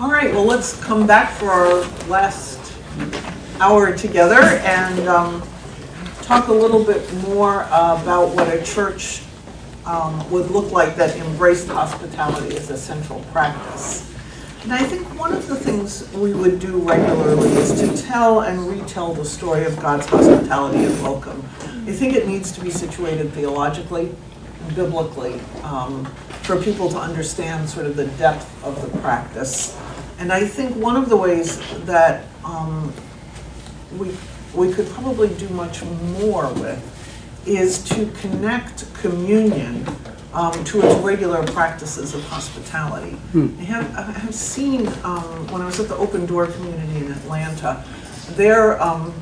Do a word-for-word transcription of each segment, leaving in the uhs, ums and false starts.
All right, well, let's come back for our last hour together and um, talk a little bit more about what a church um, would look like that embraced hospitality as a central practice. And I think one of the things we would do regularly is to tell and retell the story of God's hospitality and welcome. I think it needs to be situated theologically, biblically, um, for people to understand sort of the depth of the practice. And I think one of the ways that um, we, we could probably do much more with is to connect communion um, to its regular practices of hospitality. Hmm. I, have, I have seen, um, when I was at the Open Door community in Atlanta, their, um,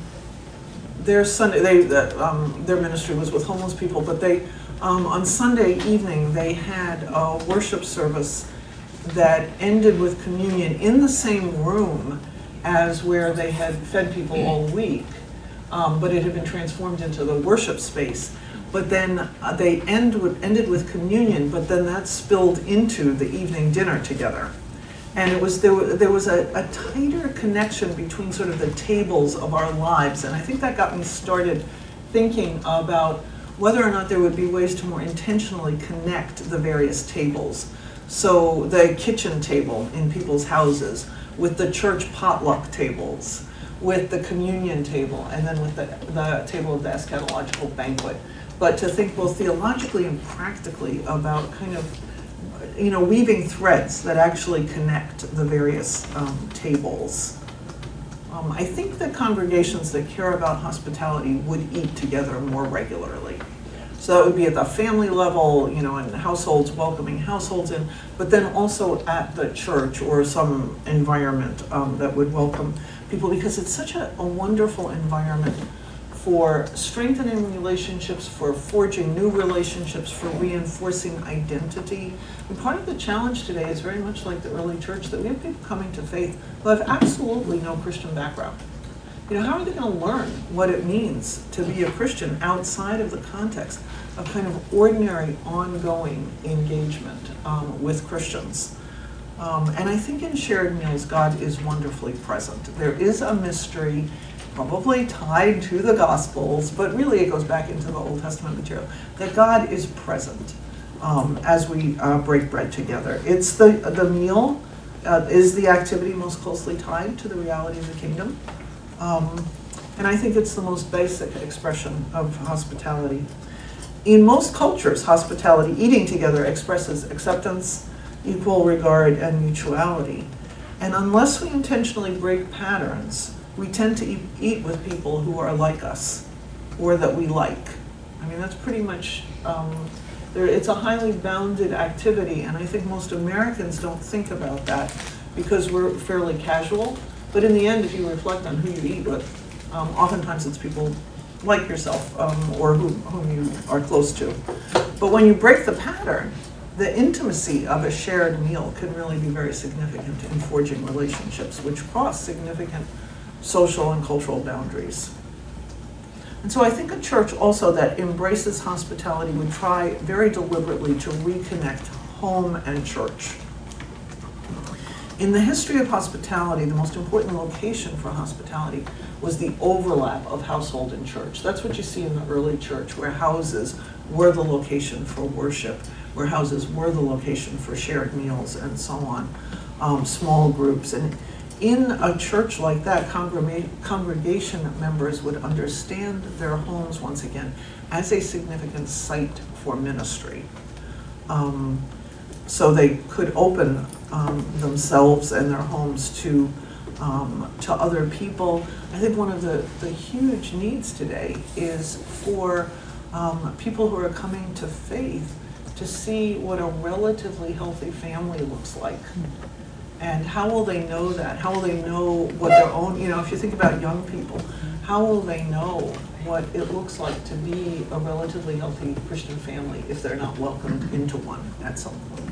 their, Sunday, they, um, their ministry was with homeless people, but they, um, on Sunday evening, they had a worship service that ended with communion in the same room as where they had fed people all week, um, but it had been transformed into the worship space. But then uh, they end with, ended with communion, but then that spilled into the evening dinner together. And it was there, there was a, a tighter connection between sort of the tables of our lives, and I think that got me started thinking about whether or not there would be ways to more intentionally connect the various tables. So the kitchen table in people's houses, with the church potluck tables, with the communion table, and then with the, the table of the eschatological banquet. But to think both theologically and practically about kind of, you know, weaving threads that actually connect the various um, tables. Um, I think that congregations that care about hospitality would eat together more regularly. So that would be at the family level, you know, in households, welcoming households in, but then also at the church or some environment um, that would welcome people, because it's such a, a wonderful environment for strengthening relationships, for forging new relationships, for reinforcing identity. And part of the challenge today is very much like the early church, that we have people coming to faith who have absolutely no Christian background. You know, how are they going to learn what it means to be a Christian outside of the context of kind of ordinary, ongoing engagement um, with Christians? Um, and I think in shared meals, God is wonderfully present. There is a mystery, probably tied to the Gospels, but really it goes back into the Old Testament material, that God is present um, as we uh, break bread together. It's the, the meal uh, is the activity most closely tied to the reality of the kingdom. Um, and I think it's the most basic expression of hospitality. In most cultures, hospitality, eating together, expresses acceptance, equal regard, and mutuality. And unless we intentionally break patterns, we tend to eat, eat with people who are like us, or that we like. I mean, that's pretty much, um, there, it's a highly bounded activity, and I think most Americans don't think about that because we're fairly casual. But in the end, if you reflect on who you eat with, um, oftentimes it's people like yourself um, or who, whom you are close to. But when you break the pattern, the intimacy of a shared meal can really be very significant in forging relationships, which cross significant social and cultural boundaries. And so I think a church also that embraces hospitality would try very deliberately to reconnect home and church. In the history of hospitality, the most important location for hospitality was the overlap of household and church. That's what you see in the early church, where houses were the location for worship, where houses were the location for shared meals and so on, um, small groups. And in a church like that, congreg- congregation members would understand their homes, once again, as a significant site for ministry. Um, so they could open um, themselves and their homes to um, to other people. I think one of the, the huge needs today is for um, people who are coming to faith to see what a relatively healthy family looks like. And how will they know that? How will they know what their own, you know, if you think about young people, how will they know what it looks like to be a relatively healthy Christian family if they're not welcomed into one at some point?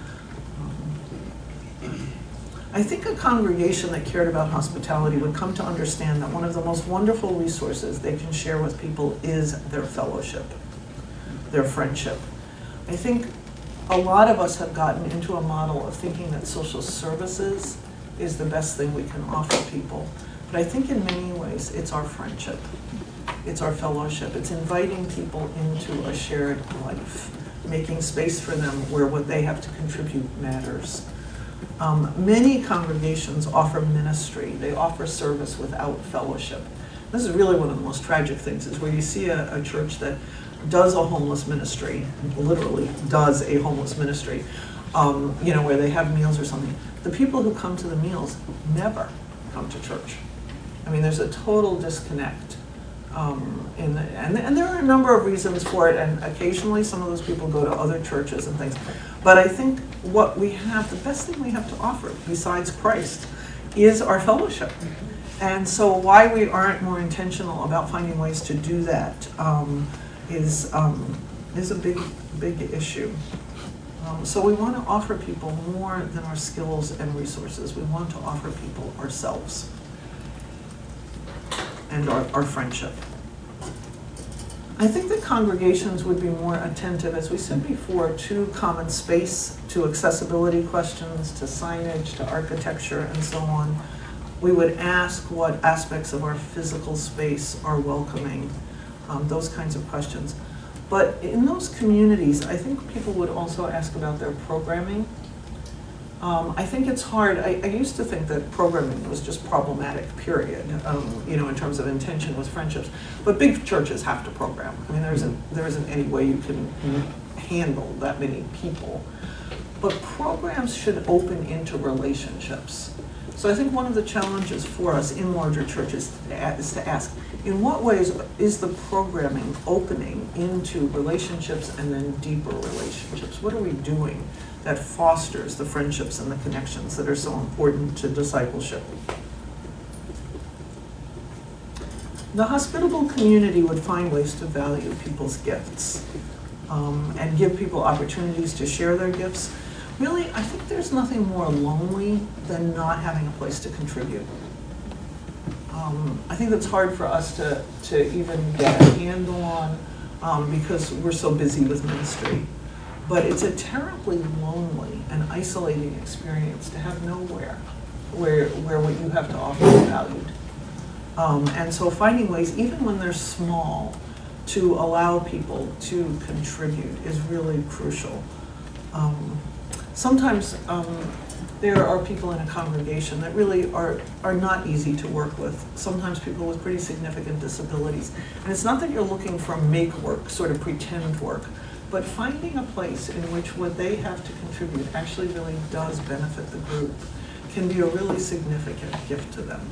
Um, I think a congregation that cared about hospitality would come to understand that one of the most wonderful resources they can share with people is their fellowship, their friendship. I think a lot of us have gotten into a model of thinking that social services is the best thing we can offer people. But I think in many ways, it's our friendship. It's our fellowship. It's inviting people into a shared life, making space for them where what they have to contribute matters. Um, many congregations offer ministry. They offer service without fellowship. This is really one of the most tragic things, is where you see a, a church that does a homeless ministry, literally does a homeless ministry, um, you know, where they have meals or something. The people who come to the meals never come to church. I mean, there's a total disconnect. Um, in the, and, and there are a number of reasons for it, and occasionally some of those people go to other churches and things. But I think what we have, the best thing we have to offer, besides Christ, is our fellowship. And so why we aren't more intentional about finding ways to do that um, is, um, is a big, big issue. Um, so we want to offer people more than our skills and resources. We want to offer people ourselves and our, our friendship. I think that congregations would be more attentive, as we said before, to common space, to accessibility questions, to signage, to architecture, and so on. We would ask what aspects of our physical space are welcoming, um, those kinds of questions. But in those communities, I think people would also ask about their programming. Um, I think it's hard. I, I used to think that programming was just problematic, period, um, you know, in terms of intention with friendships. But big churches have to program. I mean, there isn't, there isn't any way you can handle that many people. But programs should open into relationships. So I think one of the challenges for us in larger churches is to ask, in what ways is the programming opening into relationships and then deeper relationships? What are we doing that fosters the friendships and the connections that are so important to discipleship? The hospitable community would find ways to value people's gifts um, and give people opportunities to share their gifts. Really, I think there's nothing more lonely than not having a place to contribute. Um, I think that's hard for us to, to even get a handle on um, because we're so busy with ministry. But it's a terribly lonely and isolating experience to have nowhere where, where what you have to offer is valued. Um, and so finding ways, even when they're small, to allow people to contribute is really crucial. Um, sometimes um, there are people in a congregation that really are, are not easy to work with. Sometimes people with pretty significant disabilities. And it's not that you're looking for make work, sort of pretend work, but finding a place in which what they have to contribute actually really does benefit the group can be a really significant gift to them.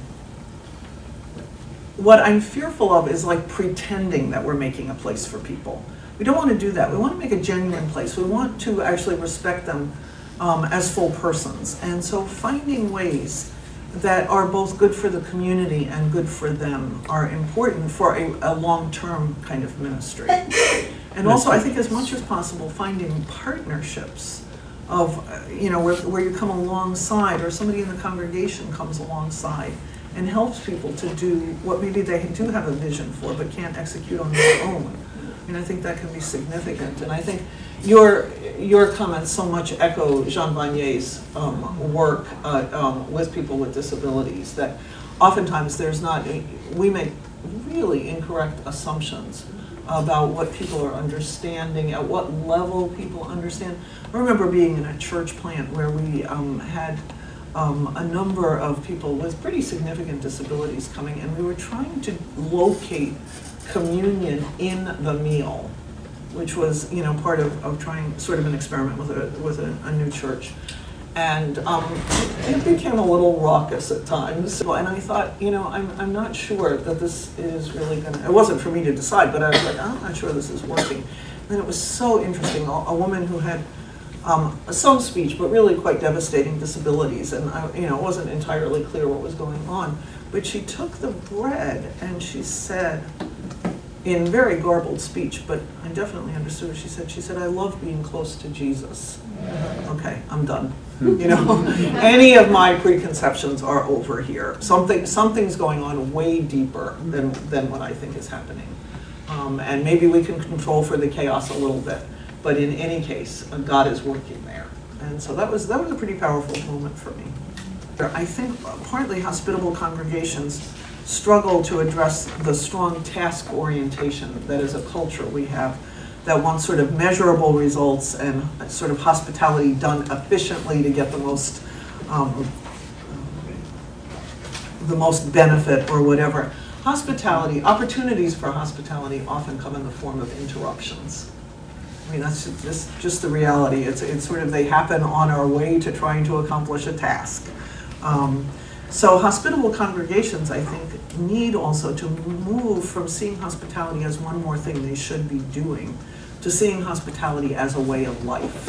What I'm fearful of is like pretending that we're making a place for people. We don't want to do that. We want to make a genuine place. We want to actually respect them um, as full persons. And so finding ways that are both good for the community and good for them are important for a, a long-term kind of ministry. And also, I think as much as possible, finding partnerships of, uh, you know, where, where you come alongside, or somebody in the congregation comes alongside and helps people to do what maybe they do have a vision for but can't execute on their own. And I think that can be significant. And I think your your comments so much echo Jean Vanier's um, work uh, um, with people with disabilities, that oftentimes there's not, a, we make really incorrect assumptions about what people are understanding, at what level people understand. I remember being in a church plant where we um, had um, a number of people with pretty significant disabilities coming, and we were trying to locate communion in the meal, which was, you know, part of, of trying sort of an experiment with a with a, a new church. And um, it became a little raucous at times. And I thought, you know, I'm, I'm not sure that this is really gonna, it wasn't for me to decide, but I was like, I'm not sure this is working. And then it was so interesting, a, a woman who had um, some speech, but really quite devastating disabilities. And, I, you know, it wasn't entirely clear what was going on. But she took the bread and she said, in very garbled speech, but I definitely understood what she said. She said, I love being close to Jesus. Okay, I'm done. You know, any of my preconceptions are over here. Something, something's going on way deeper than, than what I think is happening. Um, and maybe we can control for the chaos a little bit, but in any case, God is working there. And so that was, that was a pretty powerful moment for me. I think partly hospitable congregations struggle to address the strong task orientation that is a culture we have that wants sort of measurable results and sort of hospitality done efficiently to get the most um, the most benefit or whatever. Hospitality, opportunities for hospitality often come in the form of interruptions. I mean, that's just, just the reality. It's, it's sort of, they happen on our way to trying to accomplish a task. Um, so hospitable congregations, I think, need also to move from seeing hospitality as one more thing they should be doing to seeing hospitality as a way of life.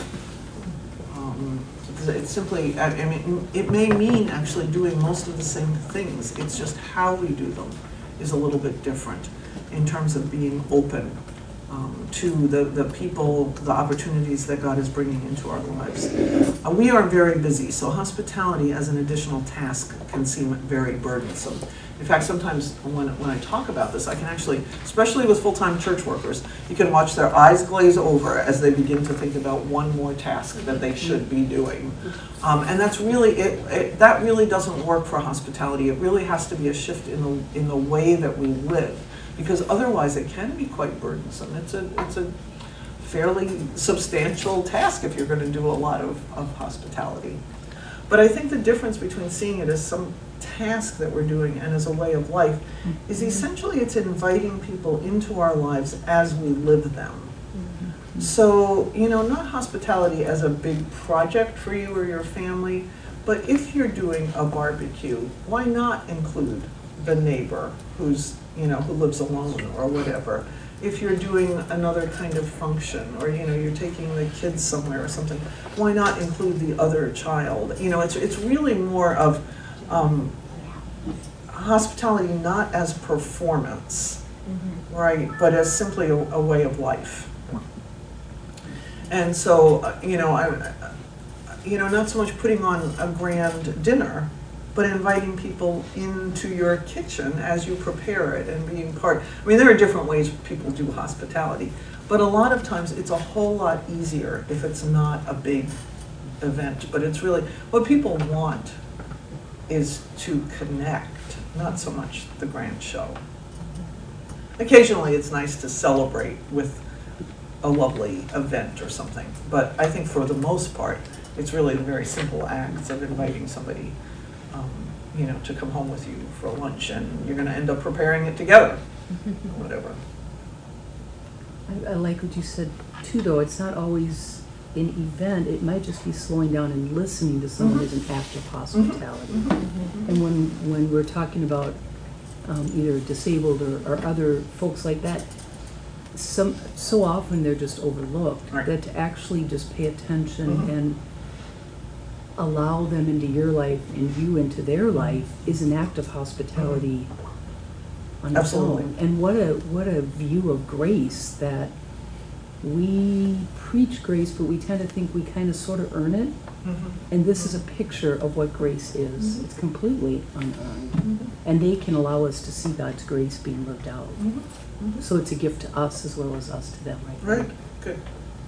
Um, it's simply, I mean, it may mean actually doing most of the same things. It's just how we do them is a little bit different in terms of being open um, to the, the people, the opportunities that God is bringing into our lives. Uh, we are very busy, so hospitality as an additional task can seem very burdensome. In fact, sometimes when, when I talk about this, I can actually, especially with full-time church workers, you can watch their eyes glaze over as they begin to think about one more task that they should be doing. Um, and that's really, it, it, that really doesn't work for hospitality. It really has to be a shift in the, in the way that we live, because otherwise it can be quite burdensome. It's a, it's a fairly substantial task if you're going to do a lot of, of hospitality. But I think the difference between seeing it as some task that we're doing and as a way of life is essentially it's inviting people into our lives as we live them. Mm-hmm. So, you know, not hospitality as a big project for you or your family, but if you're doing a barbecue, why not include the neighbor who's, you know, who lives alone or whatever? If you're doing another kind of function, or you know, you're taking the kids somewhere or something, why not include the other child? You know, it's it's really more of um, hospitality not as performance, mm-hmm. right, but as simply a, a way of life. And so, uh, you know, I, you know, not so much putting on a grand dinner, but inviting people into your kitchen as you prepare it and being part. I mean, there are different ways people do hospitality, but a lot of times it's a whole lot easier if it's not a big event, but it's really, what people want is to connect, not so much the grand show. Occasionally it's nice to celebrate with a lovely event or something, but I think for the most part, it's really the very simple acts of inviting somebody Um, you know, to come home with you for lunch, and you're going to end up preparing it together, or whatever. I, I like what you said too, though. It's not always an event. It might just be slowing down and listening to someone mm-hmm. as an act of hospitality. Mm-hmm. Mm-hmm. And when when we're talking about um, either disabled or, or other folks like that, some so often they're just overlooked. Right. That to actually just pay attention mm-hmm. and allow them into your life and you into their life is an act of hospitality on its own. And what a what a view of grace that we preach grace, but we tend to think we kind of sort of earn it. Mm-hmm. And this is a picture of what grace is. Mm-hmm. It's completely unearned. Mm-hmm. And they can allow us to see God's grace being lived out. Mm-hmm. Mm-hmm. So it's a gift to us as well as us to them, I think. Right, good.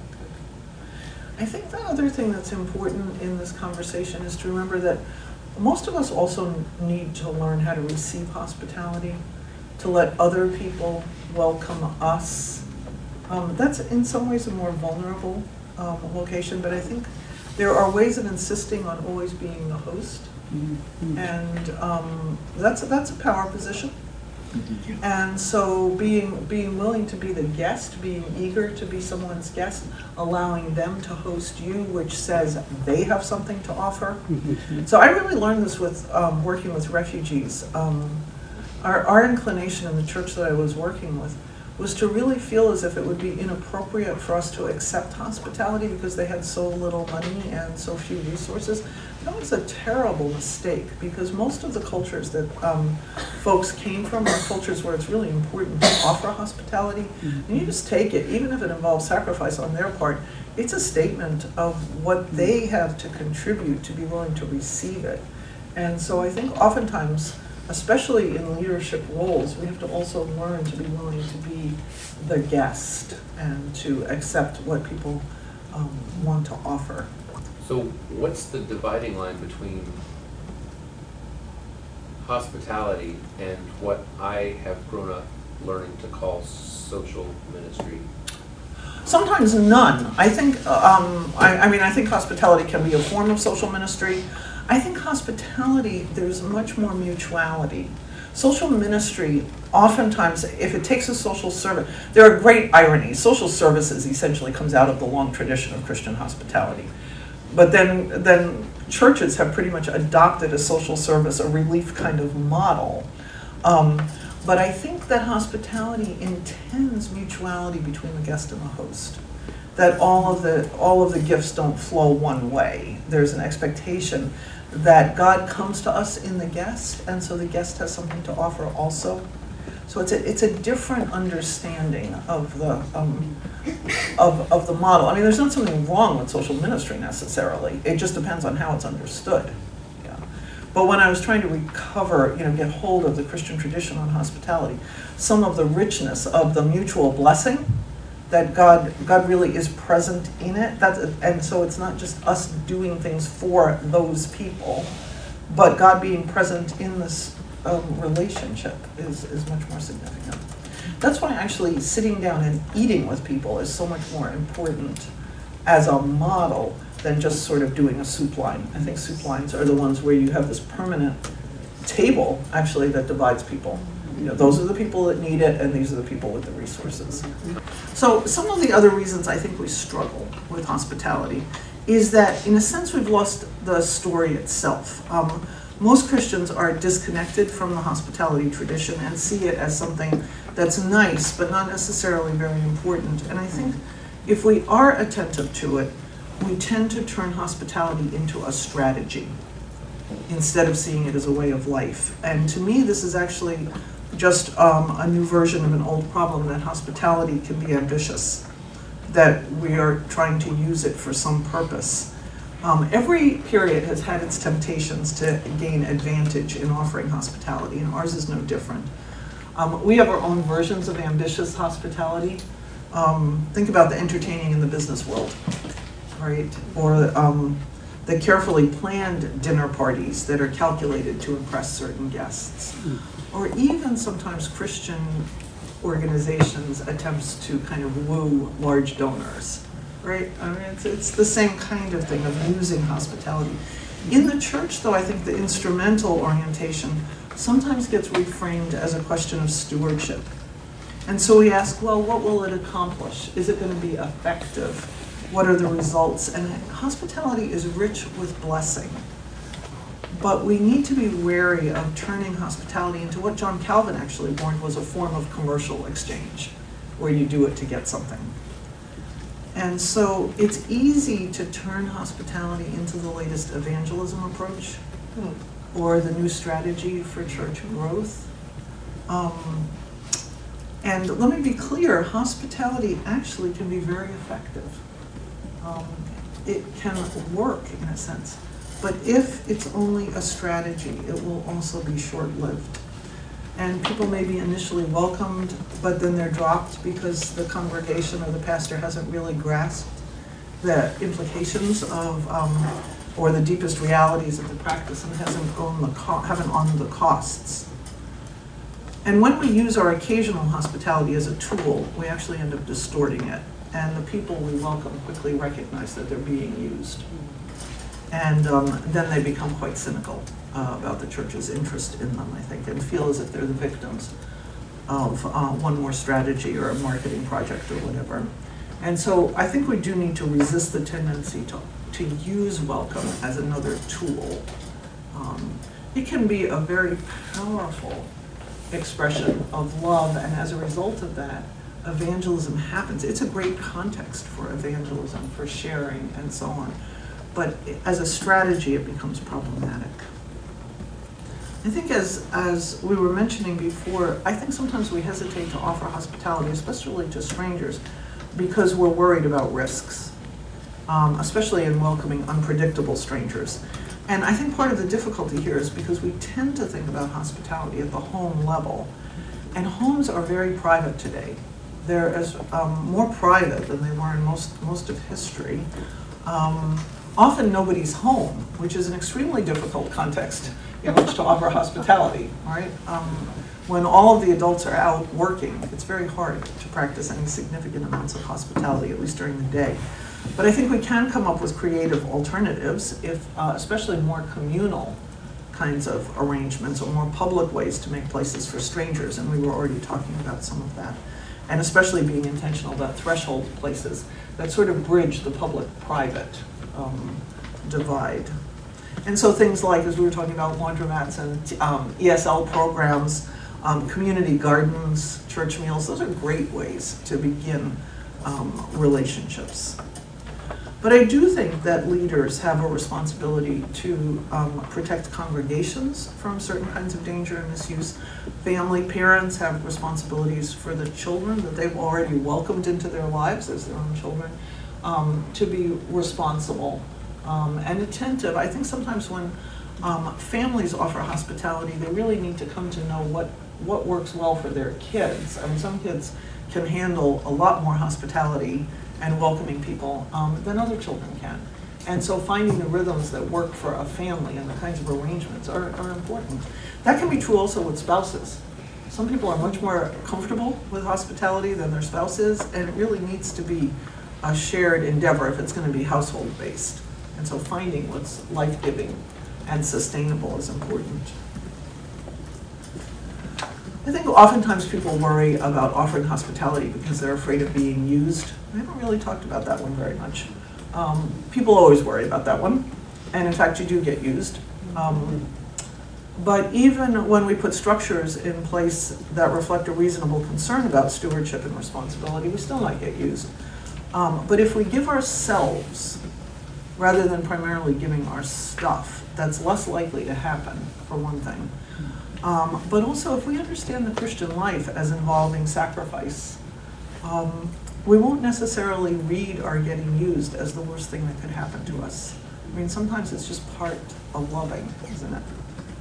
I think the other thing that's important in this conversation is to remember that most of us also need to learn how to receive hospitality, to let other people welcome us. Um, that's in some ways a more vulnerable um, location, but I think there are ways of insisting on always being the host, mm-hmm. and um, that's, that's a power position. And so being being willing to be the guest, being eager to be someone's guest, allowing them to host you, which says they have something to offer. Mm-hmm. So I really learned this with um, working with refugees. Um, our, our inclination in the church that I was working with was to really feel as if it would be inappropriate for us to accept hospitality because they had so little money and so few resources. That was a terrible mistake, because most of the cultures that um, folks came from are cultures where it's really important to offer hospitality. Mm-hmm. And you just take it, even if it involves sacrifice on their part, it's a statement of what they have to contribute to be willing to receive it. And so I think oftentimes, especially in leadership roles, we have to also learn to be willing to be the guest and to accept what people um, want to offer. So what's the dividing line between hospitality and what I have grown up learning to call social ministry? Sometimes none. I think, um, I, I mean, I think hospitality can be a form of social ministry. I think hospitality, there's much more mutuality. Social ministry, oftentimes, if it takes a social service, there are great ironies. Social services essentially comes out of the long tradition of Christian hospitality. But then, then churches have pretty much adopted a social service, a relief kind of model. Um, but I think that hospitality intends mutuality between the guest and the host. That all of the all of the gifts don't flow one way. There's an expectation that God comes to us in the guest, and so the guest has something to offer also. So it's a it's a different understanding of the um, of of the model. I mean, there's not something wrong with social ministry necessarily. It just depends on how it's understood. Yeah. But when I was trying to recover, you know, get hold of the Christian tradition on hospitality, some of the richness of the mutual blessing, that God God really is present in it. That's, and so it's not just us doing things for those people, but God being present in this um, relationship is, is much more significant. That's why actually sitting down and eating with people is so much more important as a model than just sort of doing a soup line. I think soup lines are the ones where you have this permanent table actually that divides people. You know, those are the people that need it, and these are the people with the resources. So some of the other reasons I think we struggle with hospitality is that, in a sense, we've lost the story itself. Um, most Christians are disconnected from the hospitality tradition and see it as something that's nice, but not necessarily very important. And I think if we are attentive to it, we tend to turn hospitality into a strategy instead of seeing it as a way of life. And to me, this is actually just um, a new version of an old problem, that hospitality can be ambitious, that we are trying to use it for some purpose. Um, every period has had its temptations to gain advantage in offering hospitality, and ours is no different. Um, we have our own versions of ambitious hospitality. Um, think about the entertaining in the business world, right? Or um, the carefully planned dinner parties that are calculated to impress certain guests. Or even sometimes Christian organizations' attempts to kind of woo large donors, right? I mean, it's, it's the same kind of thing of using hospitality. In the church, though, I think the instrumental orientation sometimes gets reframed as a question of stewardship. And so we ask, well, what will it accomplish? Is it going to be effective? What are the results? And hospitality is rich with blessing. But we need to be wary of turning hospitality into what John Calvin actually warned was a form of commercial exchange, where you do it to get something. And so it's easy to turn hospitality into the latest evangelism approach, or the new strategy for church growth. Um, and let me be clear, hospitality actually can be very effective. Um, it can work in a sense. But if it's only a strategy, it will also be short-lived. And people may be initially welcomed, but then they're dropped because the congregation or the pastor hasn't really grasped the implications of, um, or the deepest realities of the practice, and hasn't owned the co- haven't owned the costs. And when we use our occasional hospitality as a tool, we actually end up distorting it. And the people we welcome quickly recognize that they're being used. And um, then they become quite cynical uh, about the church's interest in them, I think, and feel as if they're the victims of uh, one more strategy or a marketing project or whatever. And so I think we do need to resist the tendency to, to use welcome as another tool. Um, it can be a very powerful expression of love, and as a result of that, evangelism happens. It's a great context for evangelism, for sharing, and so on. But as a strategy, it becomes problematic. I think as, as we were mentioning before, I think sometimes we hesitate to offer hospitality, especially to strangers, because we're worried about risks, um, especially in welcoming unpredictable strangers. And I think part of the difficulty here is because we tend to think about hospitality at the home level, and homes are very private today. They're as um, more private than they were in most, most of history. Um, Often nobody's home, which is an extremely difficult context in which to offer hospitality, right? Um, when all of the adults are out working, it's very hard to practice any significant amounts of hospitality, at least during the day. But I think we can come up with creative alternatives, if, uh, especially more communal kinds of arrangements or more public ways to make places for strangers, and we were already talking about some of that. And especially being intentional about threshold places that sort of bridge the public-private um, divide. And so things like, as we were talking about, laundromats and um, E S L programs, um, community gardens, church meals, those are great ways to begin um, relationships. But I do think that leaders have a responsibility to um, protect congregations from certain kinds of danger and misuse. Family, parents have responsibilities for the children that they've already welcomed into their lives as their own children, um, to be responsible um, and attentive. I think sometimes when um, families offer hospitality, they really need to come to know what, what works well for their kids. I mean, some kids can handle a lot more hospitality and welcoming people um, than other children can. And so finding the rhythms that work for a family and the kinds of arrangements are, are important. That can be true also with spouses. Some people are much more comfortable with hospitality than their spouse is, and it really needs to be a shared endeavor if it's going to be household-based. And so finding what's life-giving and sustainable is important. I think oftentimes people worry about offering hospitality because they're afraid of being used. I haven't really talked about that one very much. Um, people always worry about that one, and in fact you do get used. Um, but even when we put structures in place that reflect a reasonable concern about stewardship and responsibility, we still might get used. Um, but if we give ourselves, rather than primarily giving our stuff, that's less likely to happen, for one thing. Um, but also, if we understand the Christian life as involving sacrifice, um, we won't necessarily read our getting used as the worst thing that could happen to us. I mean, sometimes it's just part of loving, isn't it?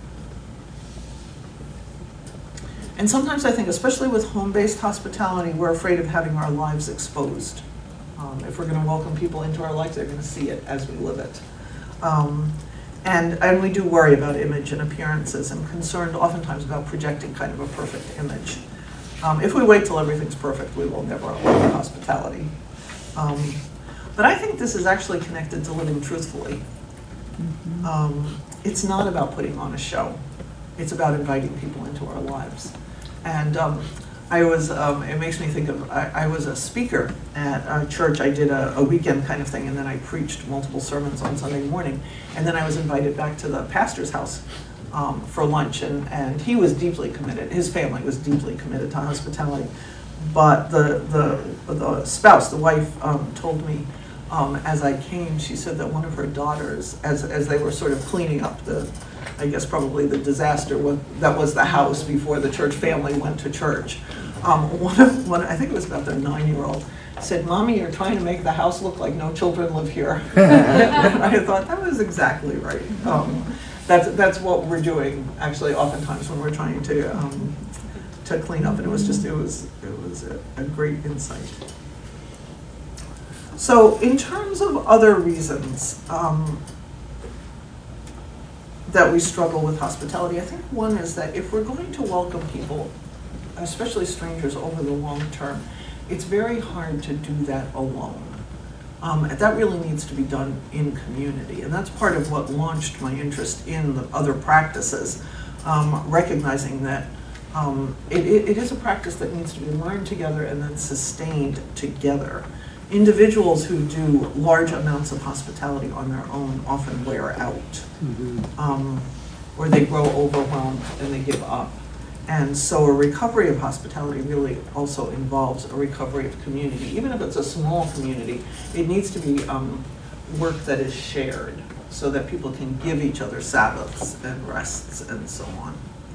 And sometimes I think, especially with home-based hospitality, we're afraid of having our lives exposed. Um, if we're going to welcome people into our life, they're going to see it as we live it. Um, And, and we do worry about image and appearances and concerned oftentimes about projecting kind of a perfect image. Um, if we wait till everything's perfect, we will never allow hospitality. Um, but I think this is actually connected to living truthfully. Mm-hmm. um, it's not about putting on a show. It's about inviting people into our lives. And um, I was, um, it makes me think of, I, I was a speaker at a church. I did a, a weekend kind of thing, and then I preached multiple sermons on Sunday morning. And then I was invited back to the pastor's house um, for lunch, and, and he was deeply committed. His family was deeply committed to hospitality. But the, the, the spouse, the wife, um, told me um, as I came, she said that one of her daughters, as, as they were sort of cleaning up the, I guess probably the disaster was, that was the house before the church family went to church. Um, one of, one, I think it was about their nine-year-old, said, "Mommy, you're trying to make the house look like no children live here." And I thought that was exactly right. Um, that's that's what we're doing actually oftentimes when we're trying to um, to clean up, and it was just it was it was a, a great insight. So in terms of other reasons um, that we struggle with hospitality, I think one is that if we're going to welcome people, especially strangers, over the long term, it's very hard to do that alone. Um, that really needs to be done in community, and that's part of what launched my interest in the other practices, um, recognizing that um, it, it, it is a practice that needs to be learned together and then sustained together. Individuals who do large amounts of hospitality on their own often wear out, mm-hmm. um, or they grow overwhelmed and they give up. And so a recovery of hospitality really also involves a recovery of community. Even if it's a small community, it needs to be um, work that is shared so that people can give each other Sabbaths and rests and so on.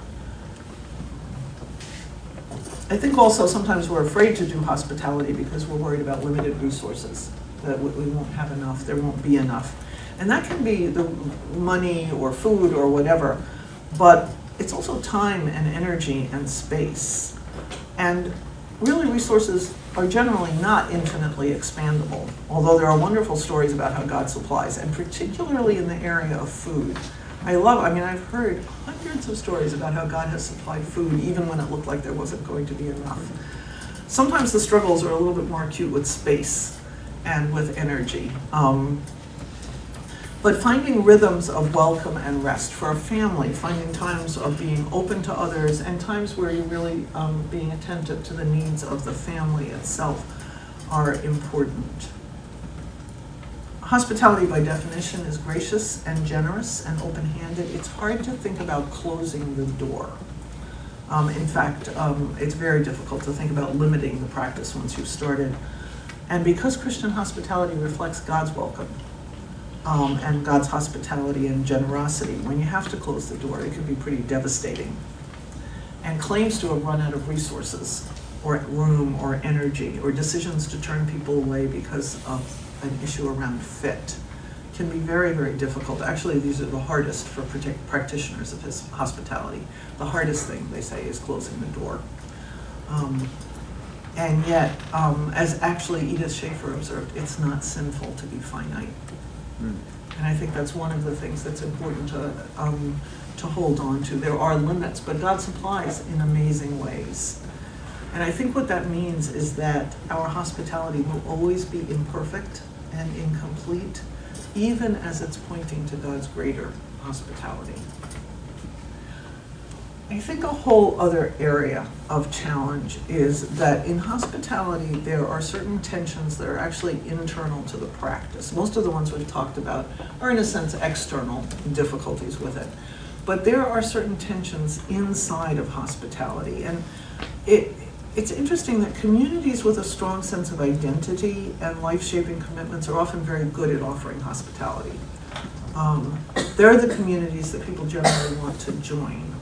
I think also sometimes we're afraid to do hospitality because we're worried about limited resources, that we won't have enough, there won't be enough. And that can be the money or food or whatever, but it's also time and energy and space. And really resources are generally not infinitely expandable, although there are wonderful stories about how God supplies, and particularly in the area of food. I love, I mean, I've heard hundreds of stories about how God has supplied food even when it looked like there wasn't going to be enough. Sometimes the struggles are a little bit more acute with space and with energy. Um, but finding rhythms of welcome and rest for a family, finding times of being open to others, and times where you're really um, being attentive to the needs of the family itself are important. Hospitality, by definition, is gracious and generous and open-handed. It's hard to think about closing the door. Um, in fact, um, it's very difficult to think about limiting the practice once you've started. And because Christian hospitality reflects God's welcome um, and God's hospitality and generosity, when you have to close the door, it can be pretty devastating. And claims to have run out of resources or room or energy, or decisions to turn people away because of an issue around fit, can be very, very difficult. Actually, these are the hardest for practitioners of his hospitality. The hardest thing, they say, is closing the door. Um, and yet, um, as actually Edith Schaeffer observed, it's not sinful to be finite. Mm. And I think that's one of the things that's important to, um, to hold on to. There are limits, but God supplies in amazing ways. And I think what that means is that our hospitality will always be imperfect and incomplete, even as it's pointing to God's greater hospitality. I think a whole other area of challenge is that in hospitality there are certain tensions that are actually internal to the practice. Most of the ones we've talked about are in a sense external difficulties with it. But there are certain tensions inside of hospitality. And it, it's interesting that communities with a strong sense of identity and life-shaping commitments are often very good at offering hospitality. Um, they're the communities that people generally want to join.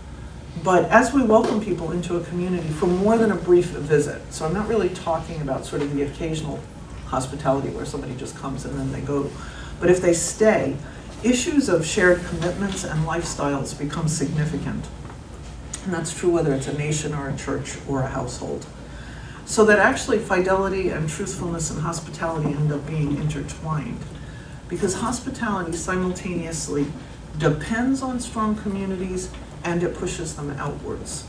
But as we welcome people into a community for more than a brief visit, so I'm not really talking about sort of the occasional hospitality where somebody just comes and then they go, but if they stay, issues of shared commitments and lifestyles become significant. And that's true whether it's a nation or a church or a household. So that actually fidelity and truthfulness and hospitality end up being intertwined. Because hospitality simultaneously depends on strong communities and it pushes them outwards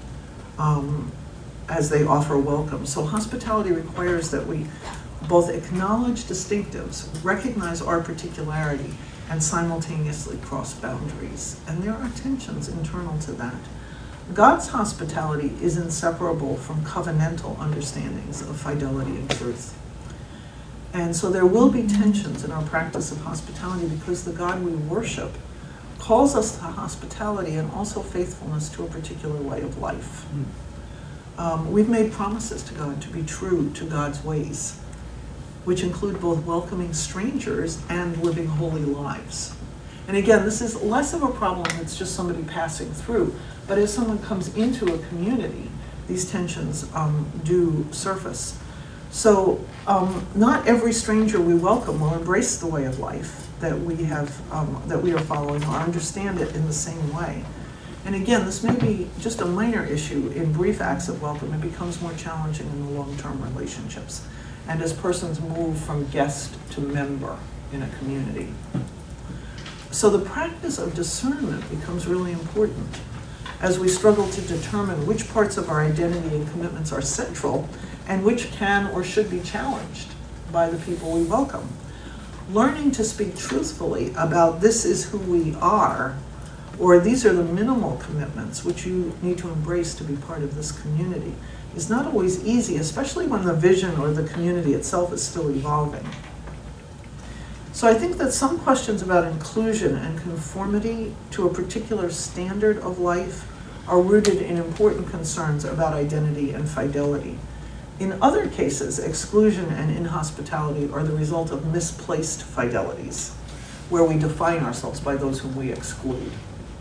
um, as they offer welcome. So hospitality requires that we both acknowledge distinctives, recognize our particularity, and simultaneously cross boundaries. And there are tensions internal to that. God's hospitality is inseparable from covenantal understandings of fidelity and truth. And so there will be tensions in our practice of hospitality because the God we worship calls us to hospitality and also faithfulness to a particular way of life. Um, we've made promises to God to be true to God's ways, which include both welcoming strangers and living holy lives. And again, this is less of a problem that's just somebody passing through, but as someone comes into a community, these tensions um, do surface. So um, not every stranger we welcome will embrace the way of life that we have, um, that we are following or understand it in the same way. And again, this may be just a minor issue in brief acts of welcome. It becomes more challenging in the long-term relationships. And as persons move from guest to member in a community. So the practice of discernment becomes really important as we struggle to determine which parts of our identity and commitments are central and which can or should be challenged by the people we welcome. Learning to speak truthfully about this is who we are, or these are the minimal commitments which you need to embrace to be part of this community, is not always easy, especially when the vision or the community itself is still evolving. So I think that some questions about inclusion and conformity to a particular standard of life are rooted in important concerns about identity and fidelity. In other cases, exclusion and inhospitality are the result of misplaced fidelities, where we define ourselves by those whom we exclude.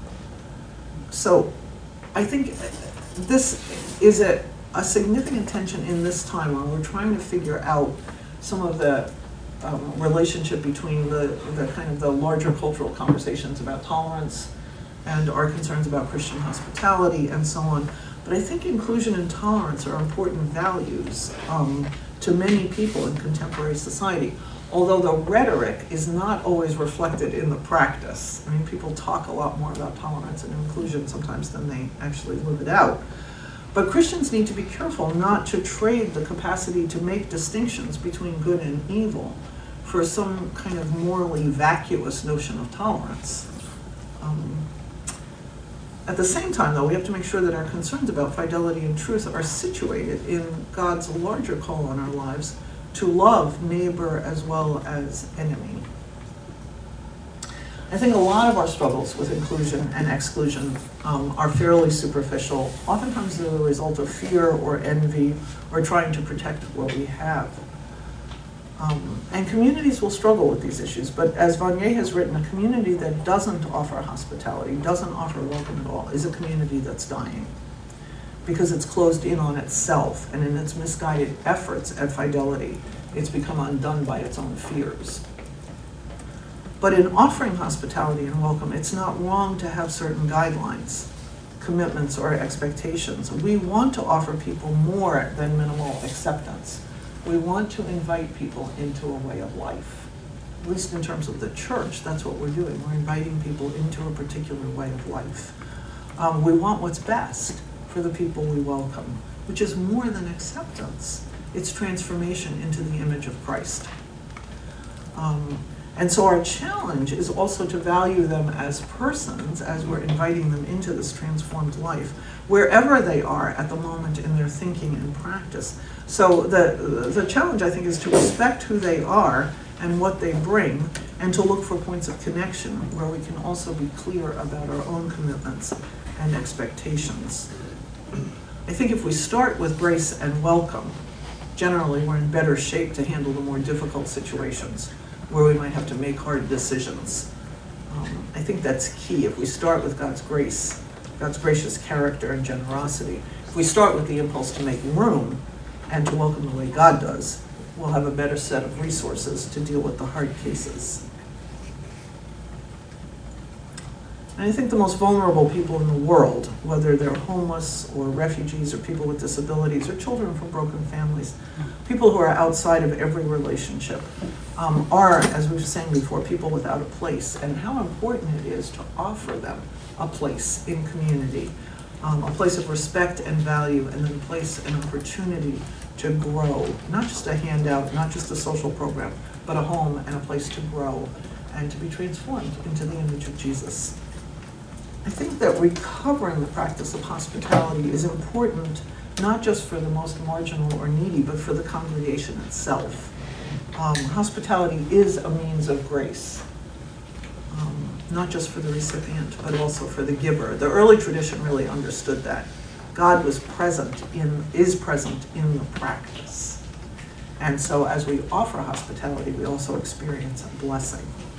So I think this is a, a significant tension in this time when we're trying to figure out some of the um, relationship between the, the kind of the larger cultural conversations about tolerance and our concerns about Christian hospitality and so on. But I think inclusion and tolerance are important values um, to many people in contemporary society. although the rhetoric is not always reflected in the practice. I mean, people talk a lot more about tolerance and inclusion sometimes than they actually live it out. But Christians need to be careful not to trade the capacity to make distinctions between good and evil for some kind of morally vacuous notion of tolerance. Um, At the same time, though, we have to make sure that our concerns about fidelity and truth are situated in God's larger call on our lives to love neighbor as well as enemy. I think a lot of our struggles with inclusion and exclusion um, are fairly superficial. Oftentimes they're the result of fear or envy or trying to protect what we have. Um, and communities will struggle with these issues, but as Vanier has written, a community that doesn't offer hospitality, doesn't offer welcome at all, is a community that's dying because it's closed in on itself, and in its misguided efforts at fidelity, it's become undone by its own fears. But in offering hospitality and welcome, it's not wrong to have certain guidelines, commitments, or expectations. We want to offer people more than minimal acceptance. We want to invite people into a way of life. At least in terms of the church, that's what we're doing. We're inviting people into a particular way of life. Um, we want what's best for the people we welcome, which is more than acceptance. It's transformation into the image of Christ. Um, and so our challenge is also to value them as persons as we're inviting them into this transformed life, wherever they are at the moment in their thinking and practice. So the, the challenge, I think, is to respect who they are and what they bring, and to look for points of connection where we can also be clear about our own commitments and expectations. I think if we start with grace and welcome, generally we're in better shape to handle the more difficult situations where we might have to make hard decisions. Um, I think that's key. If we start with God's grace, God's gracious character and generosity, if we start with the impulse to make room and to welcome the way God does, we'll have a better set of resources to deal with the hard cases. And I think the most vulnerable people in the world, whether they're homeless or refugees or people with disabilities or children from broken families, people who are outside of every relationship, um, are, as we were saying before, people without a place, and how important it is to offer them a place in community, um, a place of respect and value, and then a place, an opportunity to grow, not just a handout, not just a social program, but a home and a place to grow and to be transformed into the image of Jesus. I think that recovering the practice of hospitality is important, not just for the most marginal or needy, but for the congregation itself. Um, hospitality is a means of grace, um, not just for the recipient, but also for the giver. The early tradition really understood that. God was present in, is present in the practice. And so as we offer hospitality, we also experience a blessing.